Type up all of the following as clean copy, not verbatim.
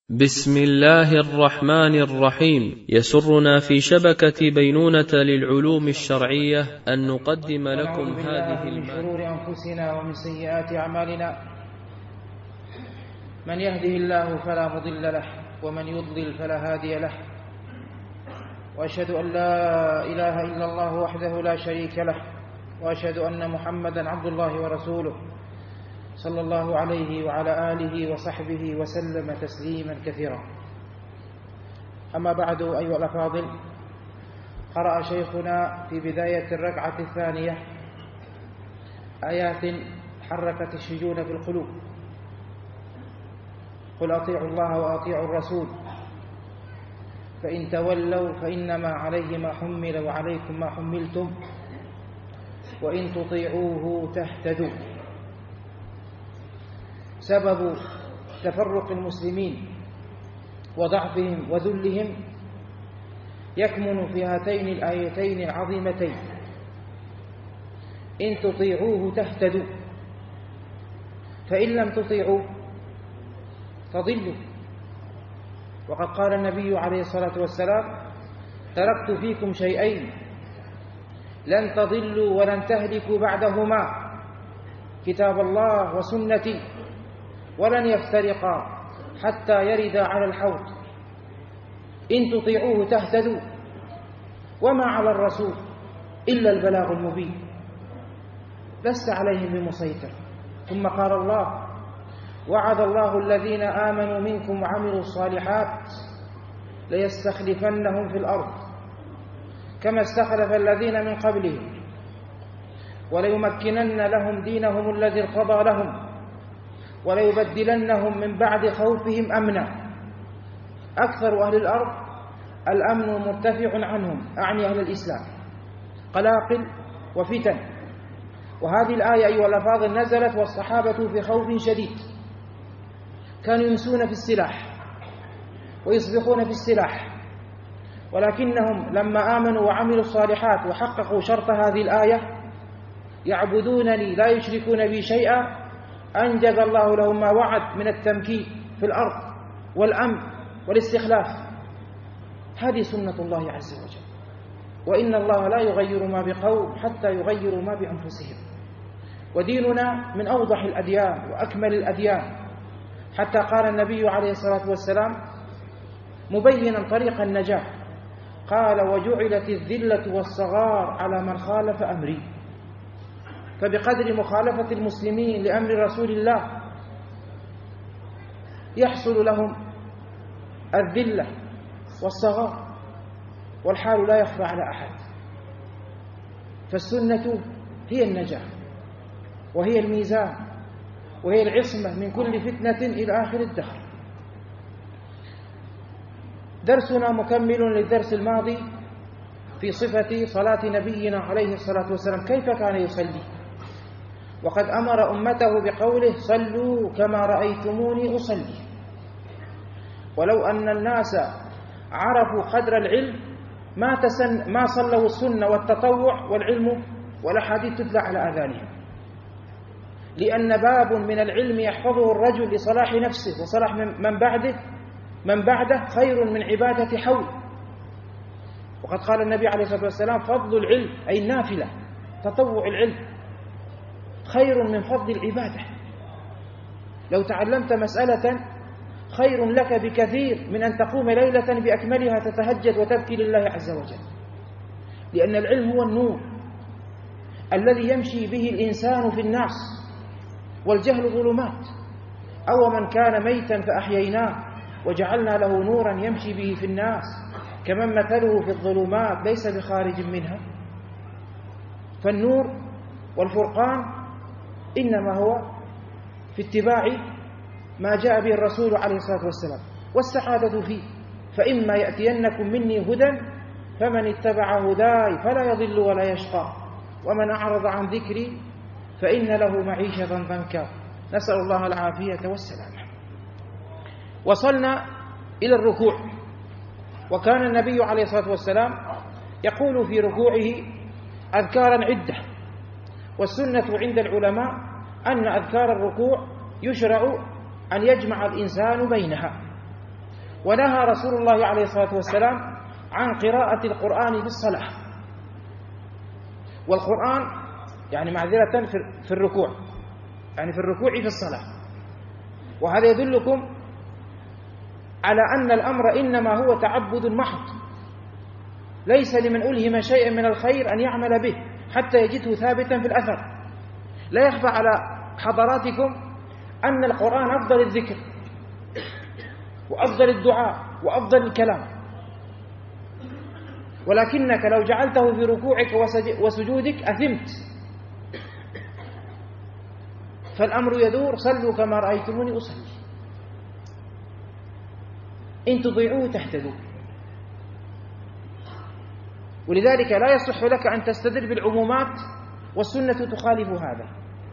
بسم الله الرحمن الرحيم. يسرنا في شبكة بينونة للعلوم الشرعية أن نقدم لكم هذه من شرور أنفسنا ومن سيئات أعمالنا، من يهده الله فلا مضل له ومن يضلل فلا هادي له، وأشهد أن لا إله إلا الله وحده لا شريك له، وأشهد أن محمدا عبد الله ورسوله صلى الله عليه وعلى آله وصحبه وسلم تسليما كثيرا. أما بعد أيها الأفاضل، قرأ شيخنا في بداية الركعة الثانية آيات حركت الشجون في القلوب: قل أطيعوا الله وأطيعوا الرسول فإن تولوا فإنما عليه ما حمل وعليكم ما حملتم وإن تطيعوه تهتدوا. سبب تفرق المسلمين وضعفهم وذلهم يكمن في هاتين الآيتين العظيمتين: إن تطيعوه تهتدوا، فإن لم تطيعوا تضلوا. وقد قال النبي عليه الصلاة والسلام: تركت فيكم شيئين لن تضلوا ولن تهلكوا بعدهما، كتاب الله وسنتي، ولن يفترقا حتى يردا على الحوض. إن تطيعوه تهتدوا، وما على الرسول إلا البلاغ المبين، لست عليهم بمسيطر. ثم قال الله: وعد الله الذين آمنوا منكم وعملوا الصالحات ليستخلفنهم في الأرض كما استخلف الذين من قبلهم وليمكنن لهم دينهم الذي ارتضى لهم وليبدلنهم من بعد خوفهم أمنا. أكثر أهل الأرض الأمن مرتفع عنهم، أعني أهل الإسلام، قلاقل وفتن. وهذه الآية أيها الأفاضل نزلت والصحابة في خوف شديد، كانوا يمسون في السلاح ويصبحون في السلاح، ولكنهم لما آمنوا وعملوا الصالحات وحققوا شرط هذه الآية: يعبدونني لا يشركون بي شيئا، أنجز الله لهم ما وعد من التمكين في الأرض والأمن والاستخلاف. هذه سنة الله عز وجل، وإن الله لا يغير ما بقوم حتى يغيروا ما بأنفسهم. وديننا من أوضح الأديان وأكمل الأديان، حتى قال النبي عليه الصلاة والسلام مبينا طريق النجاة، قال: وجعلت الذلة والصغار على من خالف أمري. فبقدر مخالفة المسلمين لأمر رسول الله يحصل لهم الذلة والصغار، والحال لا يخفى على أحد. فالسنة هي النجاة وهي الميزان وهي العصمة من كل فتنة إلى آخر الدهر. درسنا مكمل للدرس الماضي في صفة صلاة نبينا عليه الصلاة والسلام، كيف كان يصلي، وقد أمر أمته بقوله: صلوا كما رأيتموني أصلي. ولو أن الناس عرفوا قدر العلم ما صلوا السنة والتطوع والعلم والأحاديث تتلى على آذانهم، لأن باب من العلم يحفظه الرجل لصلاح نفسه وصلاح من بعده خير من عبادة حول. وقد قال النبي عليه الصلاة والسلام: فضل العلم أي النافلة، تطوع العلم، خير من فضل العبادة. لو تعلمت مسألة خير لك بكثير من أن تقوم ليلة بأكملها تتهجد وتبكي لله عز وجل، لأن العلم هو النور الذي يمشي به الإنسان في الناس، والجهل ظلمات. أو من كان ميتا فأحييناه وجعلنا له نورا يمشي به في الناس كمن مثله في الظلمات ليس بخارج منها. فالنور والفرقان إنما هو في اتباع ما جاء به الرسول عليه الصلاة والسلام، والسعادة فيه. فإما يأتينكم مني هدى فمن اتبع هداي فلا يضل ولا يشقى، ومن أعرض عن ذكري فإن له معيشة ضنكا. نسأل الله العافية والسلامة. وصلنا إلى الركوع، وكان النبي عليه الصلاة والسلام يقول في ركوعه أذكارا عدة. والسنة عند العلماء أن أذكار الركوع يشرع أن يجمع الإنسان بينها، ونهى رسول الله عليه الصلاة والسلام عن قراءة القرآن في الصلاة. والقرآن يعني معذرة في الركوع، يعني في الركوع في الصلاة. وهذا يدلكم على أن الأمر إنما هو تعبد محض، ليس لمن ألهم شيئا من الخير أن يعمل به حتى يجده ثابتا في الأثر. لا يخفى على حضراتكم أن القرآن أفضل الذكر وأفضل الدعاء وأفضل الكلام، ولكنك لو جعلته في ركوعك وسجودك أثمت. فالأمر يدور: صلوا كما رأيتموني أصلي، إن تطيعوه تهتدوا. ولذلك لا يصح لك أن تستدل بالعمومات والسنة تخالف هذا.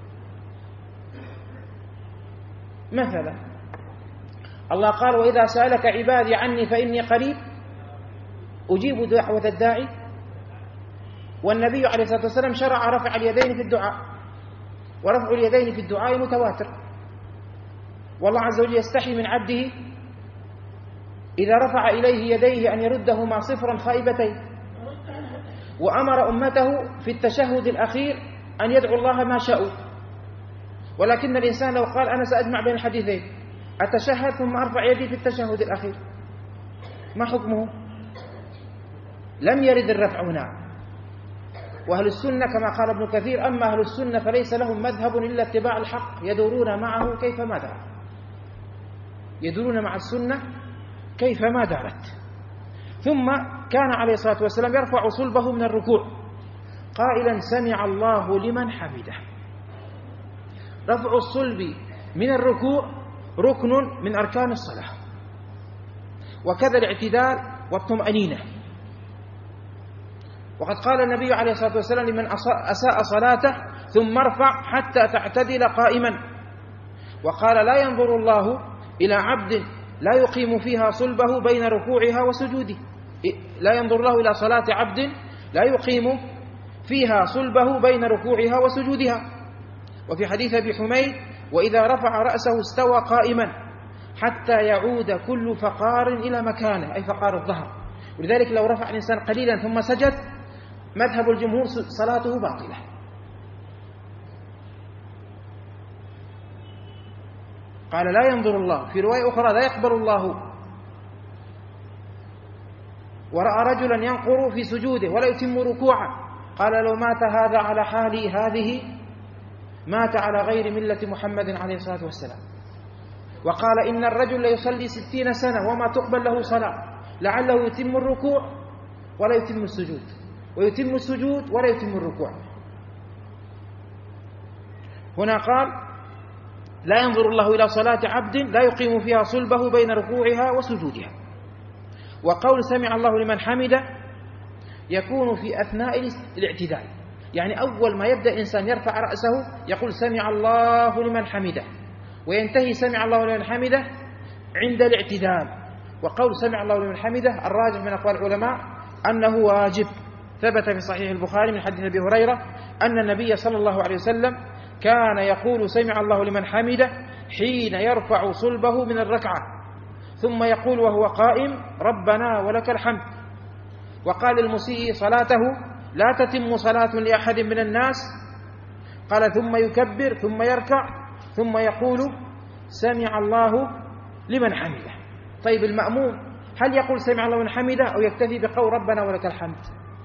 مثلا الله قال: وإذا سألك عبادي عني فإني قريب أجيب دعوة الداعي. والنبي عليه الصلاة والسلام شرع رفع اليدين في الدعاء، ورفع اليدين في الدعاء متواتر. والله عز وجل يستحي من عبده إذا رفع إليه يديه أن يردهما صفرا خائبتين. وأمر أمته في التشهد الأخير أن يدعو الله ما شاءوا. ولكن الإنسان لو قال: أنا سأجمع بين الحديثين، أتشهد ثم أرفع يدي في التشهد الأخير، ما حكمه؟ لم يرد الرفع هنا. وأهل السنة كما قال ابن كثير: أما أهل السنة فليس لهم مذهب إلا اتباع الحق يدورون معه كيفما دار، يدورون مع السنة كيفما دارت. ثم كان عليه الصلاة والسلام يرفع صلبه من الركوع قائلا: سمع الله لمن حمده. رفع الصلب من الركوع ركن من أركان الصلاة، وكذا الاعتدال والطمأنينة. وقد قال النبي عليه الصلاة والسلام لمن أساء صلاته: ثم ارفع حتى تعتدل قائما. وقال: لا ينظر الله إلى عبد لا يقيم فيها صلبه بين ركوعها وسجوده، لا ينظر الله إلى صلاة عبد لا يقيم فيها صلبه بين ركوعها وسجودها. وفي حديث أبي حميد: وإذا رفع رأسه استوى قائما حتى يعود كل فقار إلى مكانه، أي فقار الظهر. ولذلك لو رفع الإنسان قليلا ثم سجد، مذهب الجمهور صلاته باطلة. قال: لا ينظر الله. في رواية أخرى: لا يقبل الله. ورأى رجلا ينقر في سجوده ولا يتم ركوعا، قال: لو مات هذا على حالي هذه مات على غير ملة محمد عليه الصلاة والسلام. وقال: إن الرجل ليصلي 60 سنة وما تقبل له صلاة، لعله يتم الركوع ولا يتم السجود، ويتم السجود ولا يتم الركوع. هنا قال: لا ينظر الله إلى صلاة عبد لا يقيم فيها صلبه بين ركوعها وسجودها. وقول سمع الله لمن حمده يكون في أثناء الاعتدال، يعني أول ما يبدأ إنسان يرفع رأسه يقول سمع الله لمن حمده، وينتهي سمع الله لمن حمده عند الاعتدال. وقول سمع الله لمن حمده الراجح من أقوال العلماء أنه واجب. ثبت في صحيح البخاري من حديث أبي هريرة أن النبي صلى الله عليه وسلم كان يقول سمع الله لمن حمده حين يرفع صلبه من الركعة، ثم يقول وهو قائم: ربنا ولك الحمد. وقال المسيء صلاته: لا تتم صلاة لأحد من الناس، قال: ثم يكبر ثم يركع ثم يقول سمع الله لمن حمده. طيب المأموم هل يقول سمع الله لمن حمده أو يكتفي بقول ربنا ولك الحمد؟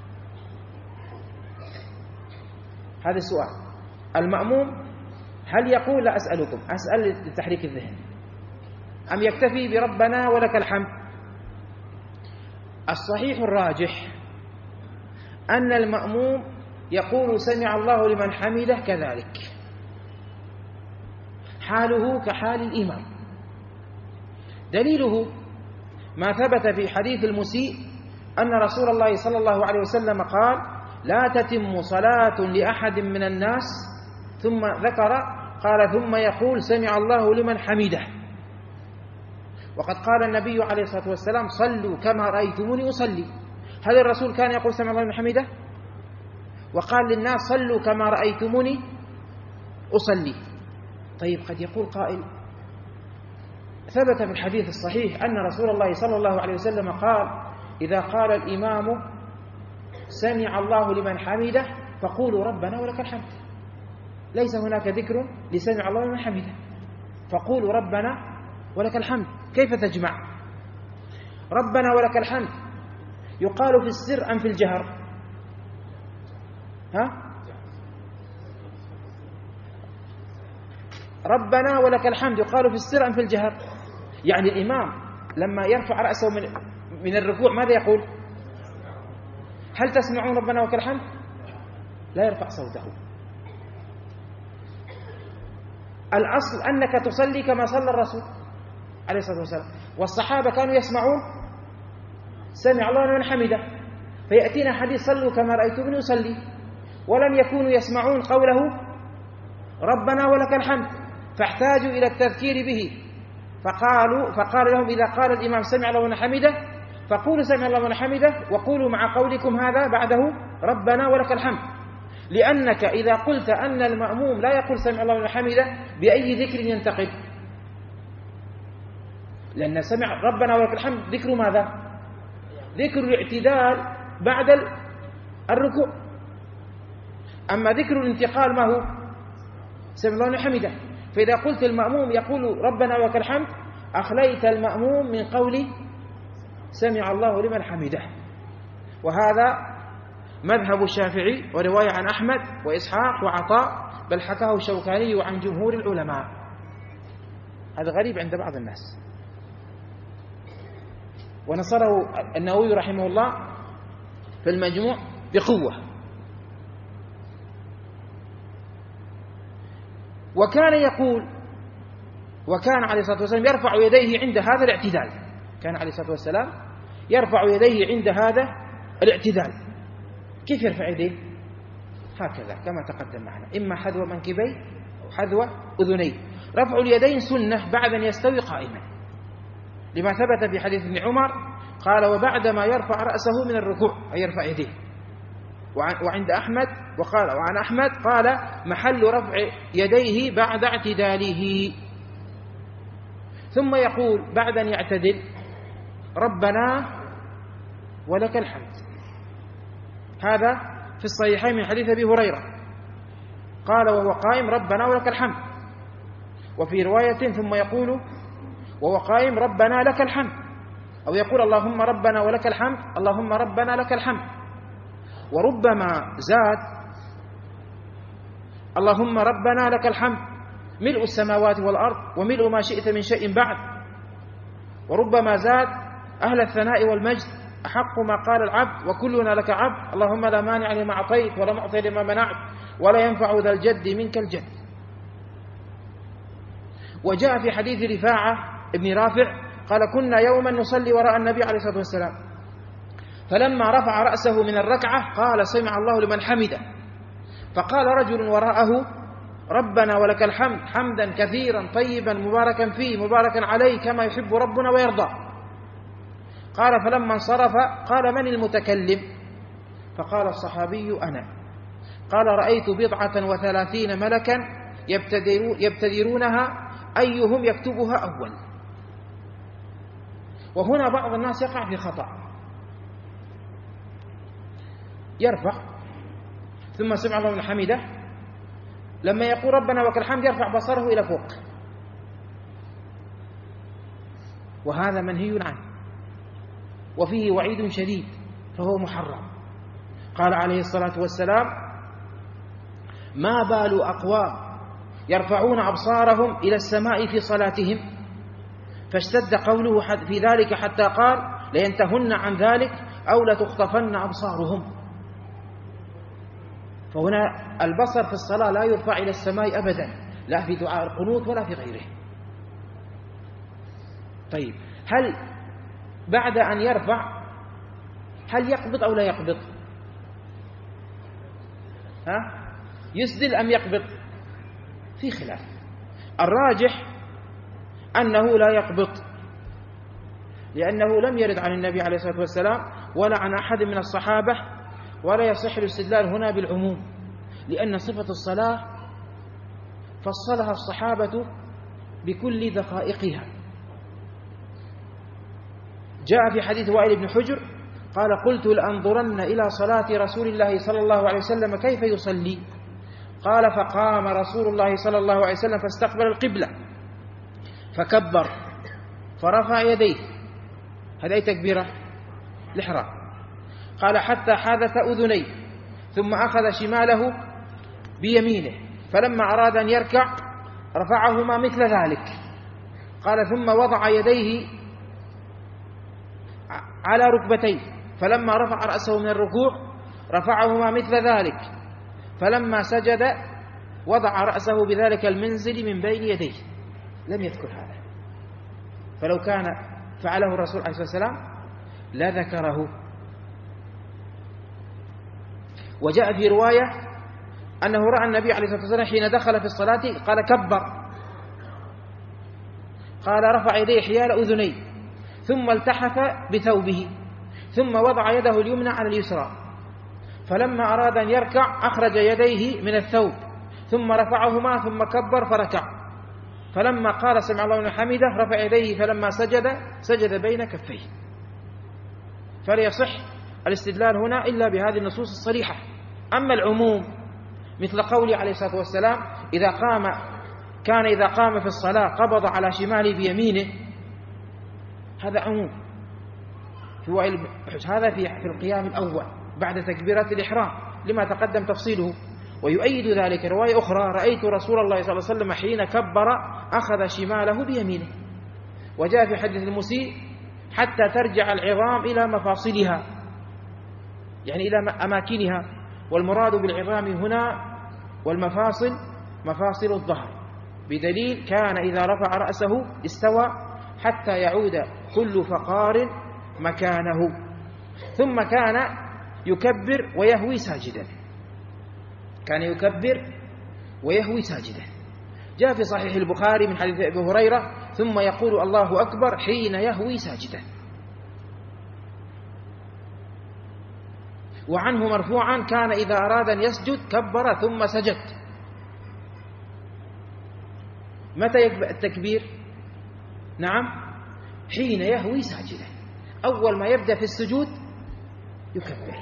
هذا السؤال. المأموم هل يقول، لا أسألكم، أسأل لتحريك الذهن، أم يكتفي بربنا ولك الحمد؟ الصحيح الراجح أن المأموم يقول سمع الله لمن حمده كذلك، حاله كحال الإمام. دليله ما ثبت في حديث المسيء أن رسول الله صلى الله عليه وسلم قال: لا تتم صلاة لأحد من الناس، ثم ذكر قال: ثم يقول سمع الله لمن حمده. وقد قال النبي عليه الصلاة والسلام: صلوا كما رأيتموني أصلي. هل الرسول كان يقول سمع الله لمن حمده؟ وقال للناس: صلوا كما رأيتموني أصلي. طيب قد يقول قائل: ثبت في الحديث الصحيح أن رسول الله صلى الله عليه وسلم قال: إذا قال الإمام سمع الله لمن حمده فقولوا ربنا ولك الحمد. ليس هناك ذكر لسمع الله لمن حمده، فقولوا ربنا ولك الحمد. كيف تجمع ربنا ولك الحمد؟ يقال في السر أم في الجهر؟ ربنا ولك الحمد يقال في السر أم في الجهر؟ يعني الإمام لما يرفع رأسه من الركوع ماذا يقول؟ هل تسمعون ربنا ولك الحمد؟ لا يرفع صوته. الأصل أنك تصلي كما صلى الرسول عليه الصلاة والسلام، والصحابة كانوا يسمعون سمع الله لمن حمده، فيأتينا حديث صلوا كما رأيتموني يصلي، ولم يكونوا يسمعون قوله ربنا ولك الحمد، فاحتاجوا إلى التذكير به، فقال لهم: إذا قال الإمام سمع الله لمن حمده فقولوا سمع الله لمن حمده، وقولوا مع قولكم هذا بعده ربنا ولك الحمد. لأنك إذا قلت أن المأموم لا يقول سمع الله لمن حمده بأي ذكر ينتقد؟ لأن سمع ربنا ولك الحمد ذكر ماذا؟ ذكر الاعتدال بعد الركوع. أما ذكر الانتقال ما هو؟ سمع الله لمن حمده. فإذا قلت المأموم يقول ربنا ولك الحمد أخليت المأموم من قول سمع الله لمن حمده. وهذا مذهب الشافعي ورواية عن أحمد وإسحاق وعطاء، بل حكاه الشوكاني عن جمهور العلماء. هذا غريب عند بعض الناس، ونصره النووي رحمه الله في المجموع بقوة. وكان يقول، وكان عليه الصلاة والسلام يرفع يديه عند هذا الاعتدال، كان عليه الصلاة والسلام يرفع يديه عند هذا الاعتدال. كيف يرفع يديه؟ هكذا كما تقدم معنا، إما حذو منكبيه أو حذو أذنيه. رفع اليدين سنة بعد أن يستوي قائما، لما ثبت في حديث ابن عمر قال: وبعدما يرفع رأسه من الركوع، أي يرفع يديه. وعند أحمد وعن أحمد قال: محل رفع يديه بعد اعتداله. ثم يقول بعد أن يعتدل: ربنا ولك الحمد. هذا في الصحيحين من حديث أبي هريرة قال وهو قائم: ربنا ولك الحمد. وفي رواية ثم يقول وهو قائم: ربنا لك الحمد، أو يقول: اللهم ربنا ولك الحمد، اللهم ربنا لك الحمد. وربما زاد: اللهم ربنا لك الحمد ملء السماوات والأرض وملء ما شئت من شيء بعد. وربما زاد: أهل الثناء والمجد أحق ما قال العبد وكلنا لك عبد، اللهم لا مانع لما أعطيت ولا معطي لما منعت ولا ينفع ذا الجد منك الجد. وجاء في حديث رفاعة ابن رافع قال: كنا يوما نصلي وراء النبي عليه الصلاة والسلام، فلما رفع رأسه من الركعة قال: سمع الله لمن حمده. فقال رجل وراءه: ربنا ولك الحمد حمدا كثيرا طيبا مباركا فيه مباركا عليه كما يحب ربنا ويرضى. قال: فلما انصرف قال: من المتكلم؟ فقال الصحابي: أنا. قال: رأيت 37 ملكا يبتدرونها أيهم يكتبها أول. وهنا بعض الناس يقع في خطأ، يرفع ثم سمع الله لمن حمده، لما يقول ربنا ولك الحمد يرفع بصره إلى فوق، وهذا منهي عنه وفيه وعيد شديد، فهو محرم. قال عليه الصلاة والسلام: ما بال أقوام يرفعون أبصارهم إلى السماء في صلاتهم، فاشتد قوله في ذلك حتى قال: لينتهن عن ذلك أو لتخطفن أبصارهم. فهنا البصر في الصلاة لا يرفع إلى السماء أبدا، لا في دعاء القنوت ولا في غيره. طيب، هل بعد أن يرفع هل يقبض أو لا يقبض؟ يسدل أم يقبض؟ في خلاف. الراجح أنه لا يقبض، لأنه لم يرد عن النبي عليه الصلاة والسلام ولا عن أحد من الصحابة، ولا يصح الاستدلال هنا بالعموم، لأن صفة الصلاة فصلها الصحابة بكل دقائقها، جاء في حديث وائل بن حجر قال قلت لأنظرن إلى صلاة رسول الله صلى الله عليه وسلم كيف يصلي. قال فقام رسول الله صلى الله عليه وسلم فاستقبل القبلة فكبر فرفع يديه، هذه تكبيرة الإحرام. قال حتى حاذت أذنيه، ثم أخذ شماله بيمينه، فلما أراد أن يركع رفعهما مثل ذلك. قال ثم وضع يديه على ركبتيه، فلما رفع رأسه من الركوع رفعهما مثل ذلك، فلما سجد وضع رأسه بذلك المنزل من بين يديه. لم يذكر هذا، فلو كان فعله الرسول عليه الصلاة والسلام لذكره. وجاء في رواية أنه رأى النبي عليه الصلاة والسلام حين دخل في الصلاة قال كبر، قال رفع يديه حيال أذنيه، ثم التحف بثوبه، ثم وضع يده اليمنى على اليسرى، فلما أراد أن يركع أخرج يديه من الثوب ثم رفعهما ثم كبر فركع، فلما قال سمع الله لمن حمده رفع يديه، فلما سجد بين كفيه. فلا يصح الاستدلال هنا إلا بهذه النصوص الصريحة. أما العموم مثل قوله عليه الصلاة والسلام إذا قام في الصلاة قبض على شماله بيمينه، هذا عموم هذا في القيام الأول بعد تكبيرات الإحرام لما تقدم تفصيله. ويؤيد ذلك رواية أخرى رأيت رسول الله صلى الله عليه وسلم حين كبر أخذ شماله بيمينه. وجاء في حديث المسيء حتى ترجع العظام إلى مفاصلها، يعني إلى أماكنها، والمراد بالعظام هنا والمفاصل مفاصل الظهر، بدليل كان إذا رفع رأسه استوى حتى يعود كل فقار مكانه، ثم كان يكبر ويهوي ساجدا، كان يكبر ويهوي ساجدا. جاء في صحيح البخاري من حديث أبي هريرة ثم يقول الله أكبر حين يهوي ساجدا. وعنه مرفوعا كان إذا أراد أن يسجد كبر ثم سجد. متى يكبر التكبير؟ نعم حين يهوي ساجدا، أول ما يبدأ في السجود يكبر.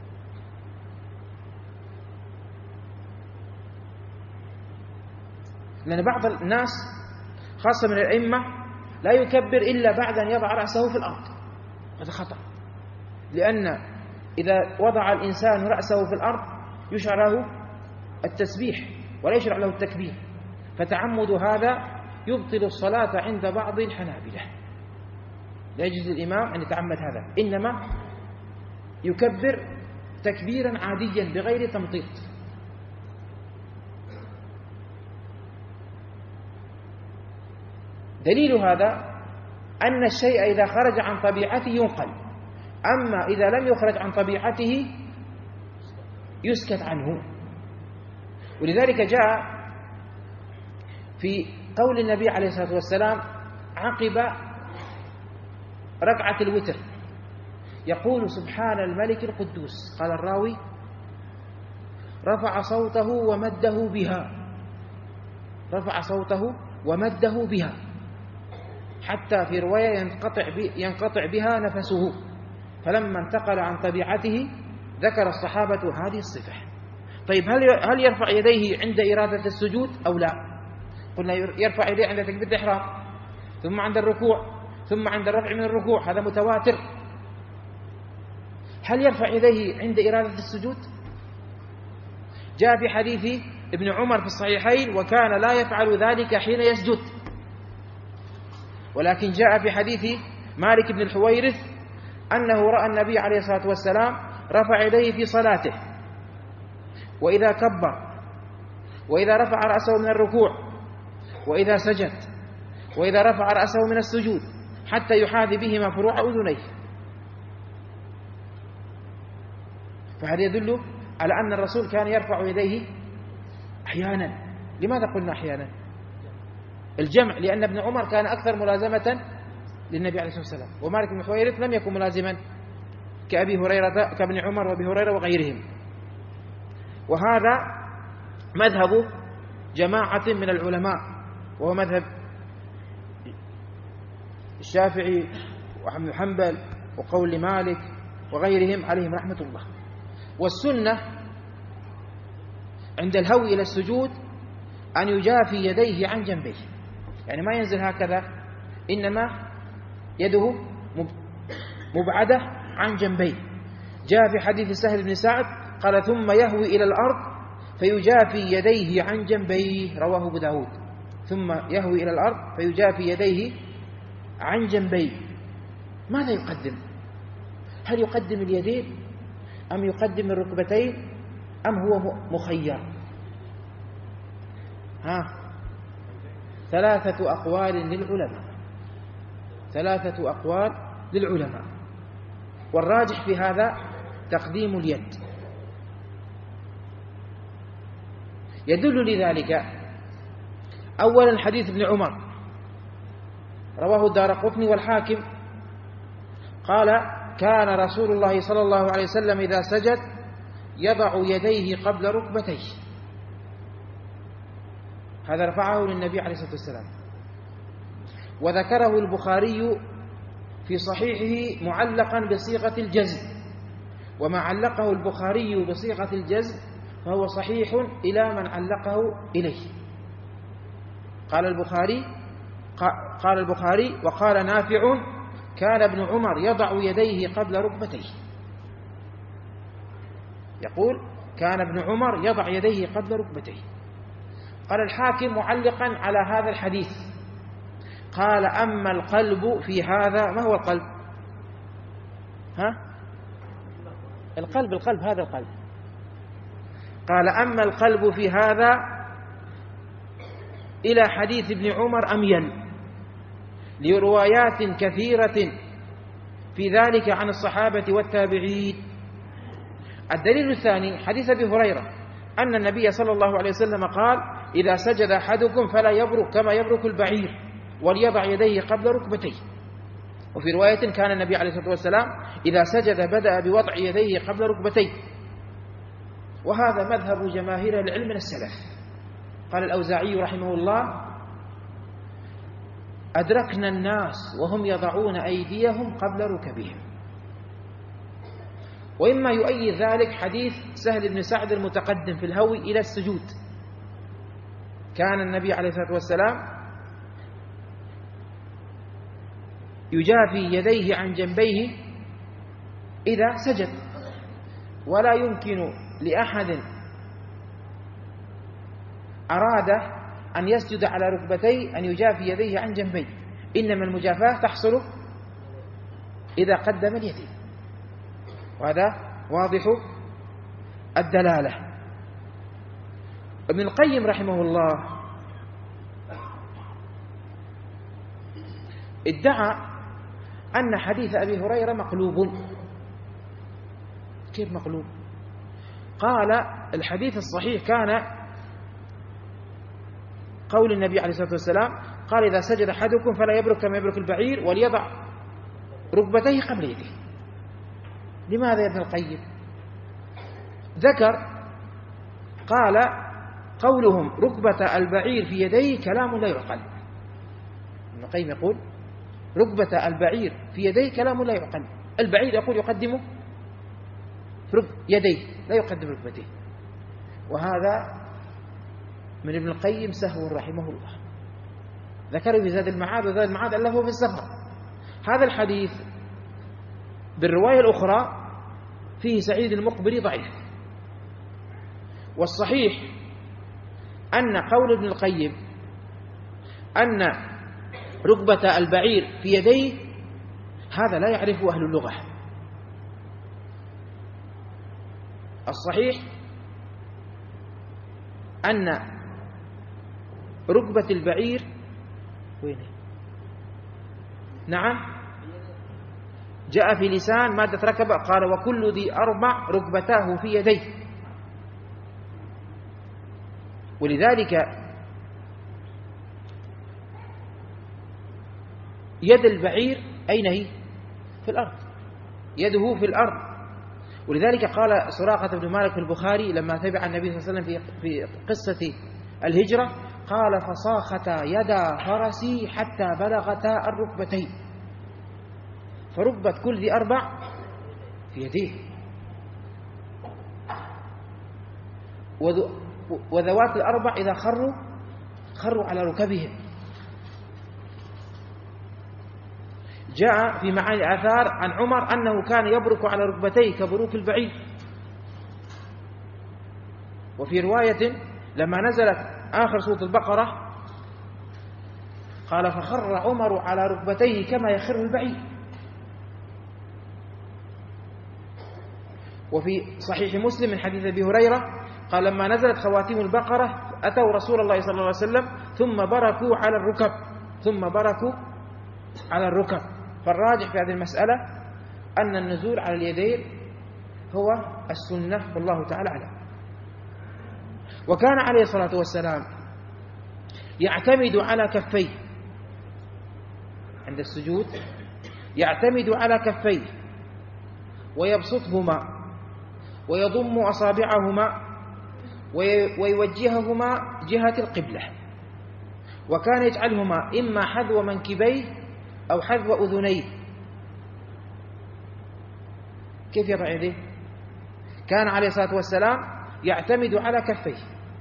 لأن بعض الناس خاصة من الأئمة لا يكبر إلا بعد أن يضع رأسه في الأرض، هذا خطأ، لأن إذا وضع الإنسان رأسه في الأرض يشرع له التسبيح ولا يشرع له التكبير، فتعمد هذا يبطل الصلاة عند بعض الحنابلة. لا يجوز للإمام أن يتعمد هذا، إنما يكبر تكبيرا عاديا بغير تمطيط. دليل هذا أن الشيء إذا خرج عن طبيعته ينقل، أما إذا لم يخرج عن طبيعته يسكت عنه. ولذلك جاء في قول النبي عليه الصلاة والسلام عقب ركعة الوتر يقول سبحان الملك القدوس، قال الراوي رفع صوته ومده بها، رفع صوته ومده بها، حتى في رواية ينقطع بها نفسه، فلما انتقل عن طبيعته ذكر الصحابة هذه الصفة. طيب هل يرفع يديه عند إرادة السجود أو لا؟ قلنا يرفع يديه عند تكبيرة الإحرام، ثم عند الركوع، ثم عند الرفع من الركوع، هذا متواتر. هل يرفع يديه عند إرادة السجود؟ جاء في حديث ابن عمر في الصحيحين وكان لا يفعل ذلك حين يسجد، ولكن جاء في حديث مالك بن الحويرث أنه رأى النبي عليه الصلاة والسلام رفع يديه في صلاته، وإذا كبر، وإذا رفع رأسه من الركوع، وإذا سجد، وإذا رفع رأسه من السجود، حتى يحاذي بهما فروع أذنيه. فهذا يدل على أن الرسول كان يرفع يديه أحيانا. لماذا قلنا أحيانا؟ الجمع، لأن ابن عمر كان أكثر ملازمة للنبي عليه الصلاة والسلام، ومالك بن الحويرث لم يكن ملازما كأبي هريرة، كابن عمر وأبي هريرة وغيرهم. وهذا مذهب جماعة من العلماء، وهو مذهب الشافعي وأحمد حنبل وقول مالك وغيرهم عليهم رحمة الله. والسنة عند الهوي إلى السجود أن يجافي يديه عن جنبيه، يعني ما ينزل هكذا، إنما يده مبعدة عن جنبيه. جاء في حديث سهل بن سعد قال ثم يهوي إلى الأرض فيجافي يديه عن جنبيه، رواه أبو داود. ثم يهوي إلى الأرض فيجافي يديه عن جنبيه. ماذا يقدم؟ هل يقدم اليدين أم يقدم الركبتين أم هو مخير؟ ثلاثة أقوال للعلماء، والراجح في هذا تقديم اليد. يدل لذلك أولا حديث ابن عمر رواه الدارقطني والحاكم قال كان رسول الله صلى الله عليه وسلم إذا سجد يضع يديه قبل ركبتيه، هذا رفعه للنبي عليه الصلاة والسلام. وذكره البخاري في صحيحه معلقا بصيغة الجزم، وما علقه البخاري بصيغة الجزم فهو صحيح إلى من علقه إليه. قال البخاري وقال نافع كان ابن عمر يضع يديه قبل ركبتيه، يقول كان ابن عمر يضع يديه قبل ركبتيه. قال الحاكم معلقا على هذا الحديث قال أما القلب في هذا، ما هو القلب؟ القلب هذا القلب. قال أما القلب في هذا إلى حديث ابن عمر أميل لروايات كثيرة في ذلك عن الصحابة والتابعين. الدليل الثاني حديث أبي هريرة أن النبي صلى الله عليه وسلم قال إذا سجد أحدكم فلا يبرك كما يبرك البعير وليضع يديه قبل ركبتيه. وفي رواية كان النبي عليه الصلاة والسلام إذا سجد بدأ بوضع يديه قبل ركبتيه، وهذا مذهب جماهير العلم من السلف. قال الأوزاعي رحمه الله أدركنا الناس وهم يضعون أيديهم قبل ركبهم. وإما يؤيد ذلك حديث سهل بن سعد المتقدم في الهوي إلى السجود، كان النبي عليه الصلاة والسلام يجافي يديه عن جنبيه إذا سجد، ولا يمكن لأحد أراد أن يسجد على ركبتيه أن يجافي يديه عن جنبيه، إنما المجافاة تحصل إذا قدم اليدين، وهذا واضح الدلالة. ابن القيم رحمه الله ادعى أن حديث أبي هريرة مقلوب. كيف مقلوب؟ قال الحديث الصحيح كان قول النبي عليه الصلاة والسلام قال إذا سجد أحدكم فلا يبرك كما يبرك البعير وليضع ركبتيه قبل يديه. لماذا يا ابن القيم؟ ذكر قال قولهم ركبة البعير في يديه كلام لا يعقل. ابن القيم يقول ركبة البعير في يديه كلام لا يعقل. البعير يقول يقدم يديه لا يقدم ركبتيه، وهذا من ابن القيم سهو رحمه الله. ذكر في زاد المعاد، وزاد المعاد ألفه في السفر. هذا الحديث بالرواية الأخرى فيه سعيد المقبري ضعيف، والصحيح أن قول ابن القيم أن ركبة البعير في يديه هذا لا يعرفه أهل اللغة. الصحيح أن ركبة البعير وينه؟ نعم جاء في لسان مادة ركبة قال وكل ذي أربع ركبتاه في يديه. ولذلك يد البعير أين هي؟ في الأرض، يده في الأرض. ولذلك قال سراقة بن مالك في البخاري لما تبع النبي صلى الله عليه وسلم في قصة الهجرة قال فصاختا يدا فرسي حتى بلغتا الركبتين. فركبة كل ذي 4 في يديه، وذوات ال4 إذا خروا على ركبهم. جاء في معاني الآثار عن عمر أنه كان يبرك على ركبتيه كبروك البعير. وفي رواية لما نزلت آخر سورة البقرة قال فخر عمر على ركبتيه كما يخر البعير. وفي صحيح مسلم من حديث أبي هريرة قال لما نزلت خواتيم البقرة أتوا رسول الله صلى الله عليه وسلم ثم بركوا على الركب. فالراجح في هذه المسألة أن النزول على اليدين هو السنة والله تعالى أعلم. وكان عليه الصلاة والسلام يعتمد على كفيه عند السجود، يعتمد على كفيه ويبسطهما ويضم أصابعهما ويوجههما جهة القبلة، وكان يجعلهما إما حذو منكبيه أو حذو أذنيه. كيف يضع يديه؟ كان عليه الصلاة والسلام يعتمد على كفيه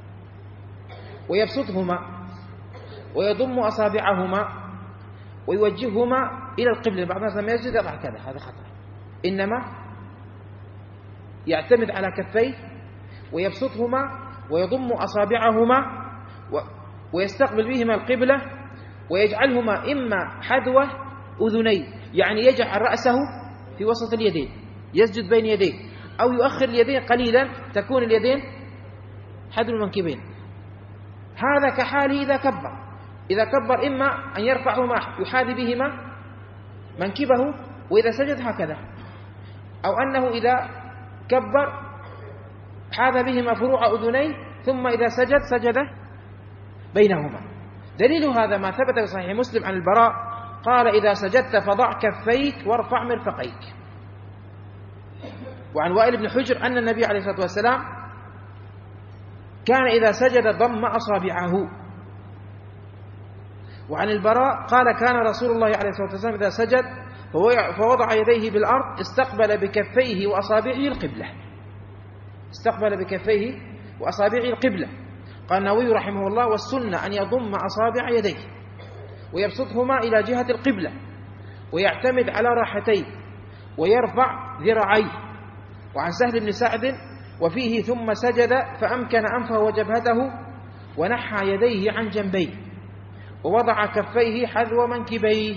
ويبسطهما ويضم أصابعهما ويوجههما إلى القبلة. بعض الناس لما يسجد يضع كذا، هذا خطأ. إنما يعتمد على كفيه ويبسطهما ويضم أصابعهما ويستقبل بهما القبلة ويجعلهما إما حذو أذنيه، يعني يجعل رأسه في وسط اليدين يسجد بين يديه، أو يؤخر اليدين قليلا تكون اليدين حذو المنكبين. هذا كحاله إذا كبر إما أن يرفعهما يحاذي بهما منكبه، وإذا سجد هكذا، أو أنه إذا كبر حاذ بهما فروع أذنيه ثم إذا سجد بينهما. دليل هذا ما ثبت في صحيح مسلم عن البراء قال إذا سجدت فضع كفيك وارفع مرفقيك. وعن وائل بن حجر أن النبي عليه الصلاة والسلام كان إذا سجد ضم أصابعه. وعن البراء قال كان رسول الله عليه الصلاة والسلام إذا سجد فوضع يديه بالأرض استقبل بكفيه وأصابعه القبلة. قال النووي رحمه الله والسنة أن يضم أصابع يديه ويبسطهما إلى جهة القبلة ويعتمد على راحتيه ويرفع ذراعيه. وعن سهل بن سعد وفيه ثم سجد فأمكن أنفه وجبهته ونحى يديه عن جنبيه ووضع كفيه حذو منكبيه.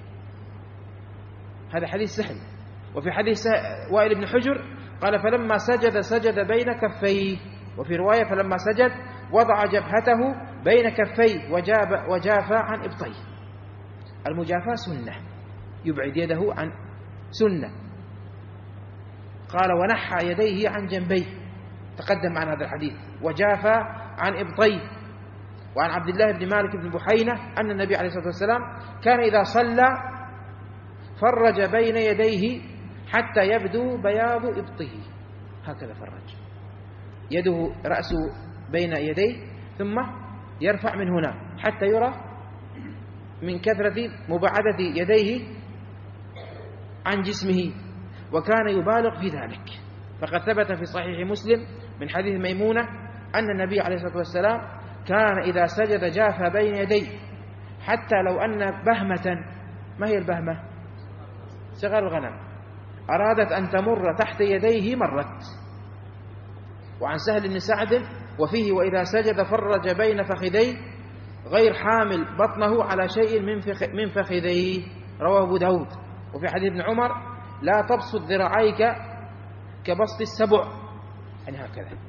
هذا حديث سهل. وفي حديث وائل بن حجر قال فلما سجد بين كفيه. وفي رواية فلما سجد وضع جبهته بين كفيه وجافى عن إبطيه. المجافاة سنة، يبعد يده عن سنة. قال ونحى يديه عن جنبيه، تقدم معنا هذا الحديث، وجافى عن إبطيه. وعن عبد الله بن مالك بن بحينة أن النبي عليه الصلاة والسلام كان إذا صلى فرج بين يديه حتى يبدو بياض إبطه، هكذا فرج يده رأسه بين يديه ثم يرفع من هنا حتى يرى من كثرة مباعدة يديه عن جسمه، وكان يبالغ في ذلك. فقد ثبت في صحيح مسلم من حديث ميمونة أن النبي عليه الصلاة والسلام كان إذا سجد جاف بين يديه حتى لو أن بهمة، ما هي البهمة؟ صغار الغنم، أرادت أن تمر تحت يديه مرت. وعن سهل بن سعد وفيه وإذا سجد فرج بين فخذيه غير حامل بطنه على شيء من فخذيه، رواه أبو داود. وفي حديث ابن عمر لا تبسط ذراعيك كبسط السبع، يعني هكذا.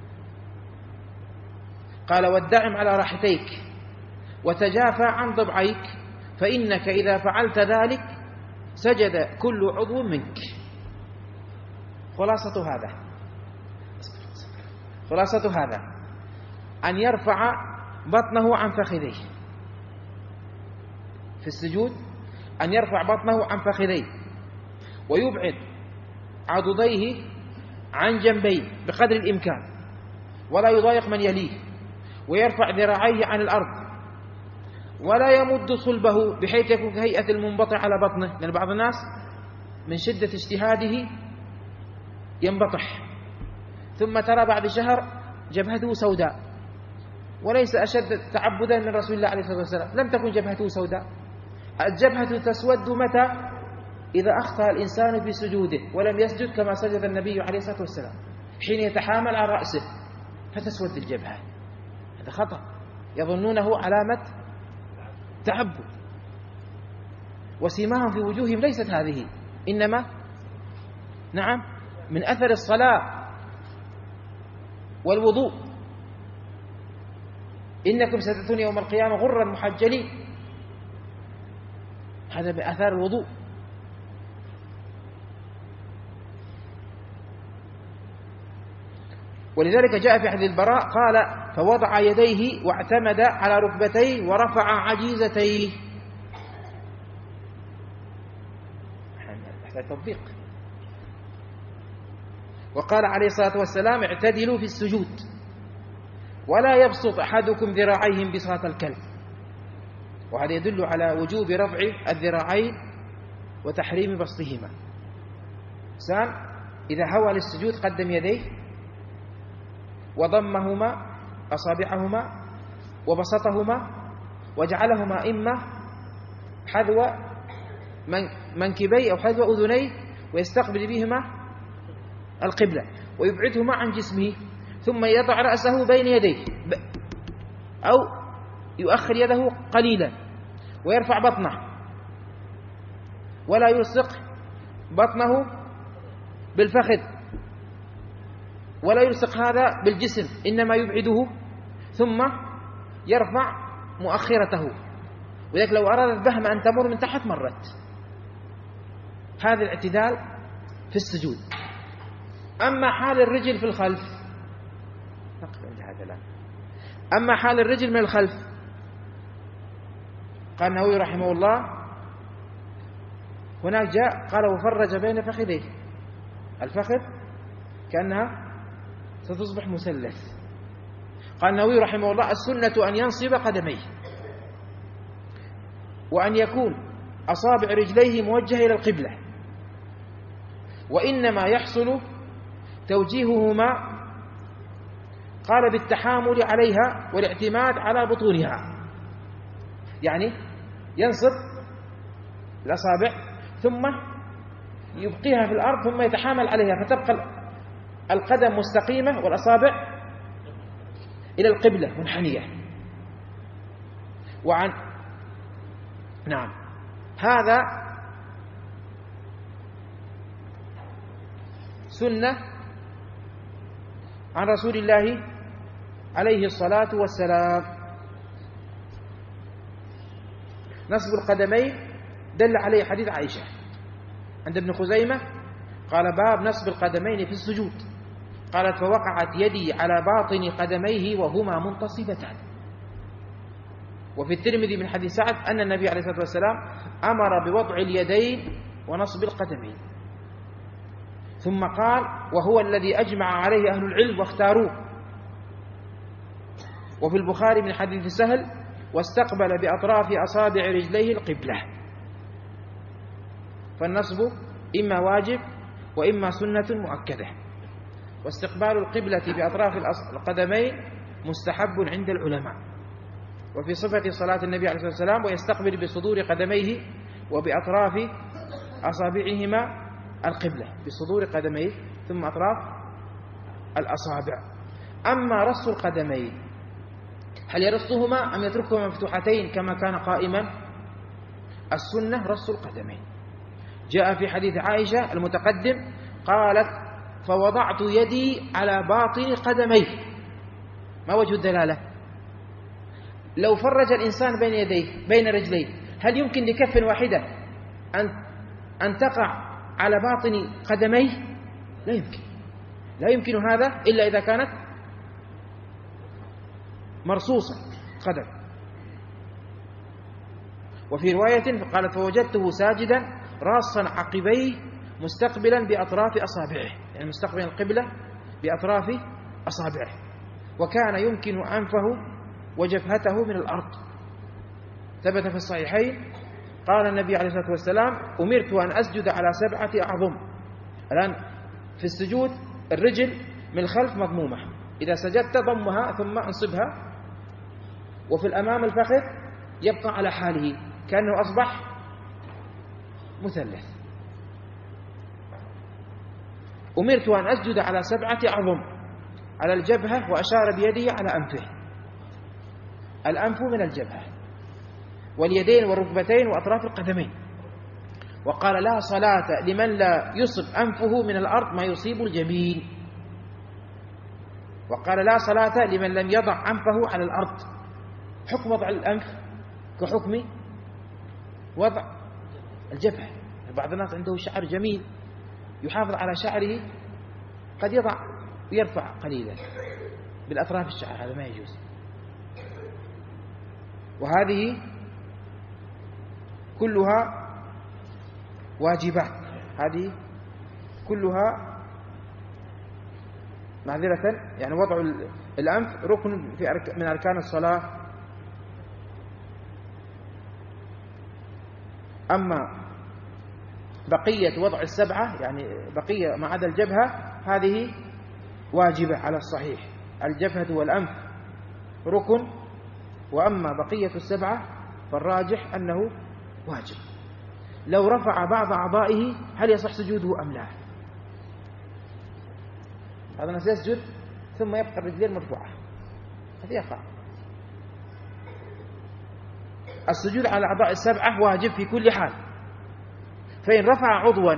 قال والدعم على راحتيك وتجافى عن ضبعيك فإنك إذا فعلت ذلك سجد كل عضو منك. خلاصة هذا أن يرفع بطنه عن فخذيه في السجود، أن يرفع بطنه عن فخذيه ويبعد عضديه عن جنبيه بقدر الإمكان ولا يضايق من يليه، ويرفع ذراعيه عن الأرض ولا يمد صلبه بحيث يكون كهيئة المنبطع على بطنه. لأن بعض الناس من شدة اجتهاده ينبطح، ثم ترى بعد شهر جبهته سوداء، وليس أشد تعبدا من رسول الله عليه الصلاة والسلام، لم تكن جبهته سوداء. الجبهة تسود متى؟ إذا أخطأ الإنسان في سجوده ولم يسجد كما سجد النبي عليه الصلاة والسلام، حين يتحامل على رأسه فتسود الجبهة، هذا خطأ، يظنونه علامة تعبد، وسيماهم في وجوههم ليست هذه، إنما نعم من أثر الصلاة والوضوء. إنكم ستأتون يوم القيامة غرا محجلين، هذا بأثار الوضوء. ولذلك جاء في حديث البراء قال: فوضع يديه واعتمد على ركبتيه ورفع عجيزتيه. هذا تطبيق. وقال عليه الصلاة والسلام: اعتدلوا في السجود ولا يبسط أحدكم ذراعيه بساط الكلب. وهذا يدل على وجوب رفع الذراعين وتحريم بسطهما. إنسان إذا هوى للسجود قدم يديه وضمهما أصابعهما وبسطهما وجعلهما إما حذو منكبي أو حذو أذنيه ويستقبل بهما القبلة ويبعدهما عن جسمه، ثم يضع رأسه بين يديه أو يؤخر يده قليلا ويرفع بطنه ولا يلصق بطنه بالفخذ ولا يلصق هذا بالجسم، إنما يبعده ثم يرفع مؤخرته، وذلك لو أراد البهمة أن تمر من تحت مرت. هذا الاعتدال في السجود. أما حال الرجل في الخلف، أما حال الرجل من الخلف، قال النووي رحمه الله: هناك جاء قال: وفرج بين فخذيه، الفخذ كأنها ستصبح مثلث. قال النووي رحمه الله: السنة أن ينصب قدميه وأن يكون أصابع رجليه موجهة إلى القبلة، وإنما يحصل توجيههما قال بالتحامل عليها والاعتماد على بطونها، يعني ينصب الأصابع ثم يبقيها في الأرض ثم يتحامل عليها فتبقى القدم مستقيمة والأصابع إلى القبلة منحنية. وعن نعم هذا سنة عن رسول الله عليه الصلاة والسلام. نصب القدمين دل عليه حديث عائشة عند ابن خزيمة، قال: باب نصب القدمين في السجود. قالت: فوقعت يدي على باطن قدميه وهما منتصبتان. وفي الترمذي من حديث سعد أن النبي عليه الصلاة والسلام أمر بوضع اليدين ونصب القدمين، ثم قال: وهو الذي أجمع عليه أهل العلم واختاروه. وفي البخاري من حديث سهل: واستقبل بأطراف أصابع رجليه القبلة. فالنصب إما واجب وإما سنة مؤكدة، واستقبال القبلة بأطراف القدمين مستحب عند العلماء. وفي صفة صلاة النبي عليه الصلاة والسلام: ويستقبل بصدور قدميه وبأطراف أصابعهما القبلة، بصدور قدميه ثم أطراف الأصابع. أما رص القدمين، هل يرصهما أم يتركهما مفتوحتين كما كان قائما؟ السنة رص القدمين. جاء في حديث عائشة المتقدم قالت: فوضعت يدي على باطن قدميه. ما وجه الدلالة؟ لو فرج الإنسان بين يديه بين رجليه، هل يمكن لكف واحدة أن تقع على باطن قدميه؟ لا يمكن، لا يمكن هذا إلا إذا كانت مرصوصة قدم. وفي رواية قالت: فوجدته ساجدا راصا عقبيه مستقبلا بأطراف أصابعه، يعني مستقبلا القبلة بأطراف أصابعه، وكان يمكن أنفه وجبهته من الأرض. ثبت في الصحيحين قال النبي عليه الصلاة والسلام أمرت أن أسجد على 7 أعظم. الآن في السجود الرجل من الخلف مضمومة، إذا سجدت ضمها ثم انصبها، وفي الأمام الفخذ يبقى على حاله كأنه أصبح مثلث. أمرت أن أسجد على 7 أعظم، على الجبهة، وأشار بيده على أنفه. الأنف من الجبهة، واليدين والركبتين وأطراف القدمين. وقال لا صلاة لمن لا يصب أنفه من الأرض ما يصيب الجبين. وقال لا صلاة لمن لم يضع أنفه على الأرض. حكم وضع الأنف كحكم وضع الجبهة. بعض الناس عنده شعر جميل يحافظ على شعره، قد يضع ويرفع قليلا بالأطراف الشعر، هذا ما يجوز. وهذه كلها واجبات، هذه كلها معذرة يعني وضع الأنف ركن من أركان الصلاة. أما بقية وضع 7 يعني بقية ما عدا الجبهة هذه واجبة على الصحيح. الجبهة والأنف ركن، وأما بقية 7 فالراجح أنه واجب. لو رفع بعض أعضائه هل يصح سجوده أم لا؟ هذا الناس يسجد ثم يبقى الرجلين مرفوعة، هذا يقع. السجود على الأعضاء 7 واجب في كل حال. فإن رفع عضوا،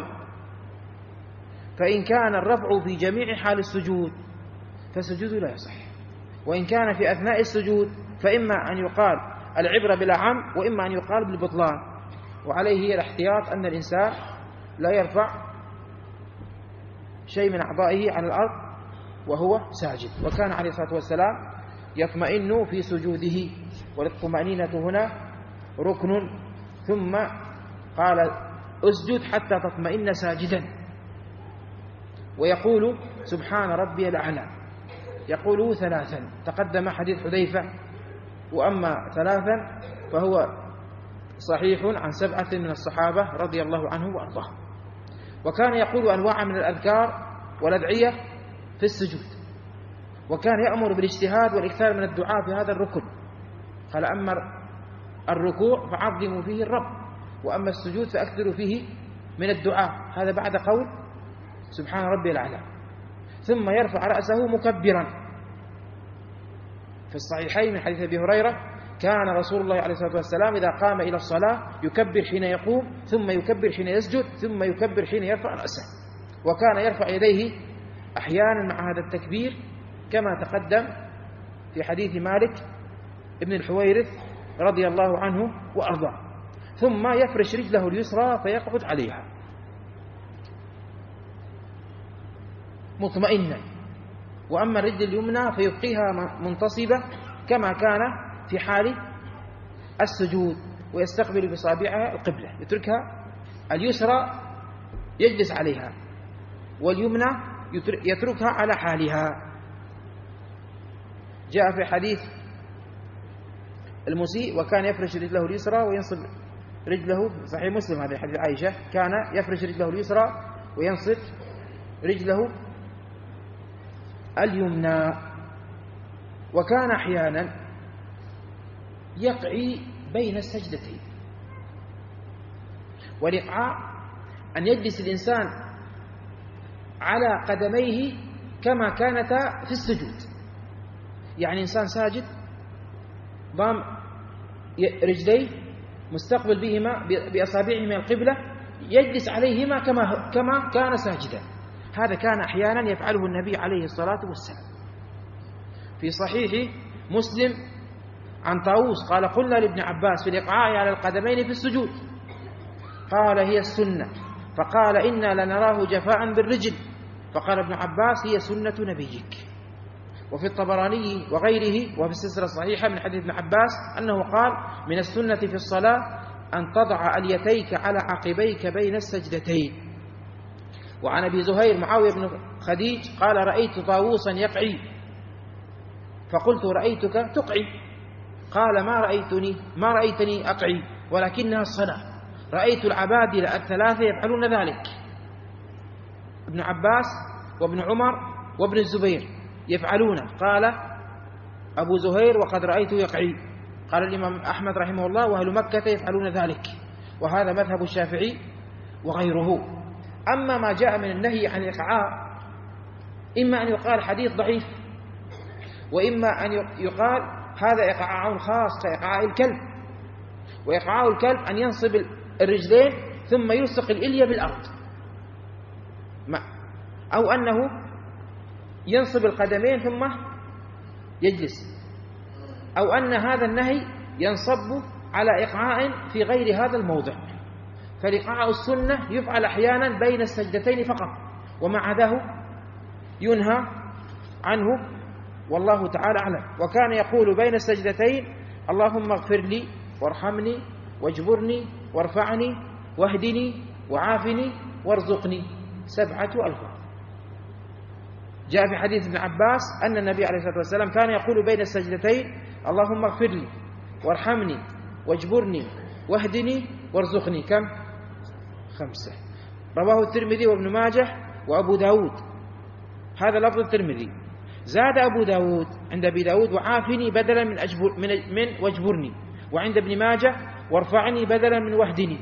فإن كان الرفع في جميع حال السجود فالسجود لا يصح، وإن كان في أثناء السجود فإما أن يقال العبرة بالأعم، وإما أن يقال بالبطلان. وعليه الاحتياط أن الإنسان لا يرفع شيء من أعضائه على الأرض وهو ساجد. وكان عليه الصلاة والسلام يطمئن في سجوده، والطمأنينة هنا ركن. ثم قال اسجد حتى تطمئن ساجدا، ويقول سبحان ربي الأعلى، يقوله 3. تقدم حديث حذيفة، وأما 3 فهو صحيح عن 7 من الصحابة رضي الله عنهم وأرضاهم. وكان يقول أنواع من الأذكار والأدعية في السجود، وكان يأمر بالاجتهاد والإكثار من الدعاء في هذا الركن. قال أما الركوع فعظموا فيه الرب، وأما السجود فأكثروا فيه من الدعاء. هذا بعد قول سبحان ربي الأعلى. ثم يرفع رأسه مكبرا. في الصحيحين من حديث أبي هريرة كان رسول الله عليه الصلاة والسلام إذا قام إلى الصلاة يكبر حين يقوم، ثم يكبر حين يسجد، ثم يكبر حين يرفع رأسه. وكان يرفع يديه أحيانا مع هذا التكبير كما تقدم في حديث مالك ابن الحويرث رضي الله عنه وأرضاه. ثم يفرش رجله اليسرى فيقعد عليها مطمئنا، وأما الرجل اليمنى فيبقيها منتصبة كما كان في حال السجود، ويستقبل بصابعها القبلة، يتركها اليسرى يجلس عليها، واليمنى يتركها على حالها. جاء في حديث المسيء وكان يفرش رجله اليسرى وينصب رجله، صحيح مسلم هذا حديث عائشة، كان يفرش رجله اليسرى وينصب رجله اليمنى. وكان أحيانا يقعي بين السجدتين. والإقعاء أن يجلس الإنسان على قدميه كما كانتا في السجود، يعني إنسان ساجد ضام رجليه مستقبل بهما بأصابعهما القبلة، يجلس عليهما كما كان ساجدا. هذا كان أحيانا يفعله النبي عليه الصلاة والسلام. في صحيح مسلم عن طاووس قال قلنا لابن عباس في الإقعاء على القدمين في السجود، قال هي السنة، فقال إنا لنراه جفاء بالرجل، فقال ابن عباس هي سنة نبيك. وفي الطبراني وغيره وفي السلسلة الصحيحة من حديث ابن عباس أنه قال من السنة في الصلاة أن تضع أليتيك على عقبيك بين السجدتين. وعن أبي زهير معاوية بن خديج قال رأيت طاووسا يقعي، فقلت رأيتك تقعي، قال ما رأيتني أقعي ولكنها الصلاة. رأيت العبادلة الثلاثة يفعلون ذلك، ابن عباس وابن عمر وابن الزبير يفعلونه. قال أبو زهير وقد رأيته يقعي. قال الإمام أحمد رحمه الله وأهل مكة يفعلون ذلك، وهذا مذهب الشافعي وغيره. أما ما جاء من النهي عن الإقعاء إما أن يقال حديث ضعيف، وإما أن يقال هذا إقعاء خاص كإقعاء الكلب، وإقعاء الكلب أن ينصب الرجلين ثم يلصق الإلية بالأرض، أو أنه ينصب القدمين ثم يجلس، أو أن هذا النهي ينصب على إقعاء في غير هذا الموضع. فالإقعاء السنة يفعل أحيانا بين السجدتين فقط، وما عداه ينهى عنه، والله تعالى أعلم. وكان يقول بين السجدتين اللهم اغفر لي وارحمني واجبرني وارفعني واهدني وعافني وارزقني 7 ألفاظ. جاء في حديث ابن عباس أن النبي عليه الصلاة والسلام كان يقول بين السجدتين اللهم اغفر لي وارحمني واجبرني واهدني وارزقني. كم؟ 5. رواه الترمذي وابن ماجه وأبو داود، هذا لفظ الترمذي. زاد أبو داود عند أبي داود وعافني بدلا من واجبرني، وعند ابن ماجه وارفعني بدلا من واهدني.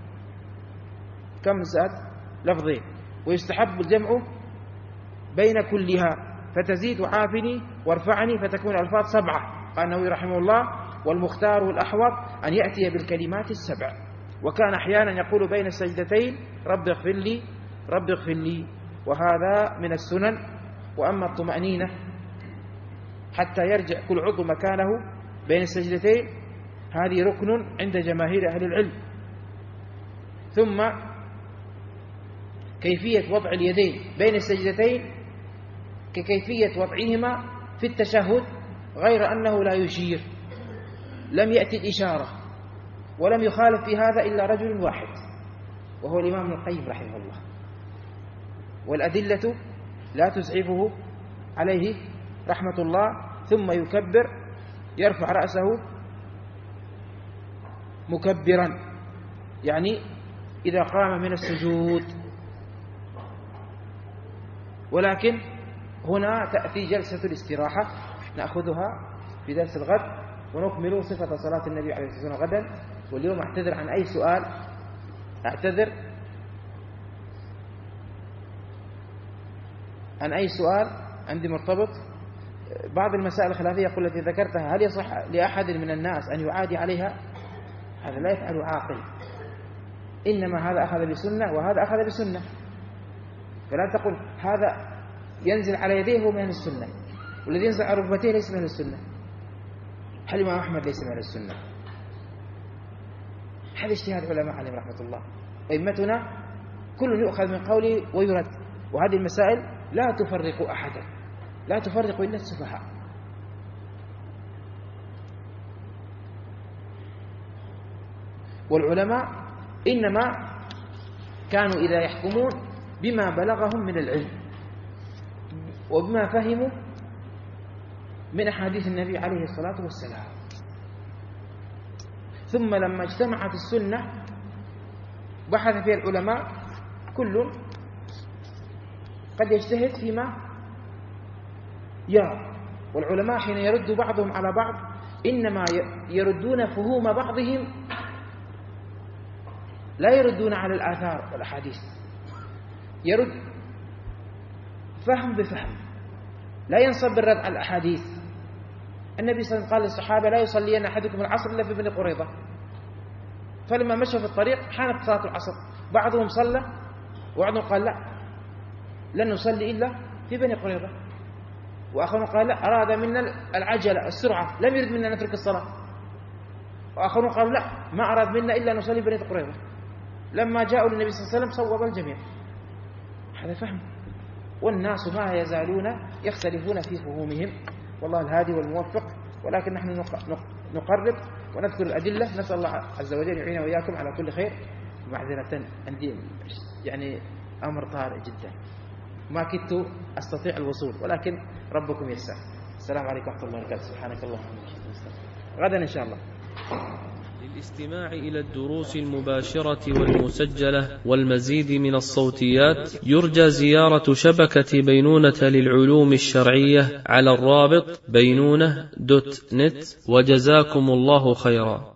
كم زاد؟ لفظين. ويستحب الجمع بين كلها فتزيد عافني وارفعني فتكون الألفاظ 7. قال النووي رحمه الله والمختار والأحوط أن يأتي بالكلمات 7. وكان أحيانا يقول بين السجدتين رب اغفر لي رب اغفر لي، وهذا من السنن. وأما الطمأنينة حتى يرجع كل عضو مكانه بين السجدتين هذه ركن عند جماهير أهل العلم. ثم كيفية وضع اليدين بين السجدتين ككيفية وضعهما في التشهد، غير أنه لا يشير، لم يأتي الإشارة، ولم يخالف في هذا إلا رجل واحد وهو الإمام ابن القيم رحمه الله، والأدلة لا تسعفه عليه رحمة الله. ثم يكبر، يرفع رأسه مكبرا، يعني إذا قام من السجود. ولكن هنا تأتي جلسة الاستراحة نأخذها في درس الغد، ونكمل صفة صلاة النبي عليه الصلاة والسلام غدا. واليوم أعتذر عن أي سؤال، أعتذر عن أي سؤال عندي مرتبط. بعض المسائل الخلافية التي ذكرتها هل يصح لأحد من الناس أن يعادي عليها؟ هذا لا يفعل عاقل، إنما هذا أخذ بسنة وهذا أخذ بسنة، فلا تقل هذا ينزل على يديه هو من السنة والذي ينزل على ركبتيه ليس من السنة. هل الإمام أحمد ليس من السنة؟ هذا اجتهاد علماء عليهم رحمة الله. أئمتنا كل يؤخذ من قوله ويرد، وهذه المسائل لا تفرق أحدا، لا تفرق إلا السفهاء. والعلماء إنما كانوا إذا يحكمون بما بلغهم من العلم وبما فهموا من أحاديث النبي عليه الصلاة والسلام. ثم لما اجتمعت السنة بحث فيها العلماء، كل قد يجتهد فيما يرى. والعلماء حين يرد بعضهم على بعض إنما يردون فهوم بعضهم، لا يردون على الآثار والأحاديث، يرد فهم بفهم، لا ينصب بالرد على الأحاديث. النبي صلى الله عليه وسلم قال للصحابة لا يصلين أحدكم العصر إلا في بني قريظة، فلما مشوا في الطريق حانت صلاة العصر، بعضهم صلى وبعضهم قال لا لن نصلي إلا في بني قريظة، وآخرون قال لا أراد منا العجلة السرعة لم يرد منا نترك الصلاة، وآخرون قالوا لا ما أراد منا إلا نصلي بني قريظة. لما جاءوا للنبي صلى الله عليه وسلم صوب الجميع. هذا فهم، والناس ما يزالون يختلفون في فهومهم، والله الهادي والموفق. ولكن نحن نقرب ونذكر الأدلة، نسأل الله عز وجل يعيننا وإياكم على كل خير. معذرة عندي يعني أمر طارئ جدا، ما كنت أستطيع الوصول، ولكن ربكم يسر. السلام عليكم ورحمة الله وبركاته. سبحانك اللهم وبحمدك، غدا إن شاء الله. للاستماع إلى الدروس المباشرة والمسجلة والمزيد من الصوتيات يرجى زيارة شبكة بينونة للعلوم الشرعية على الرابط بينونة.net. وجزاكم الله خيرا.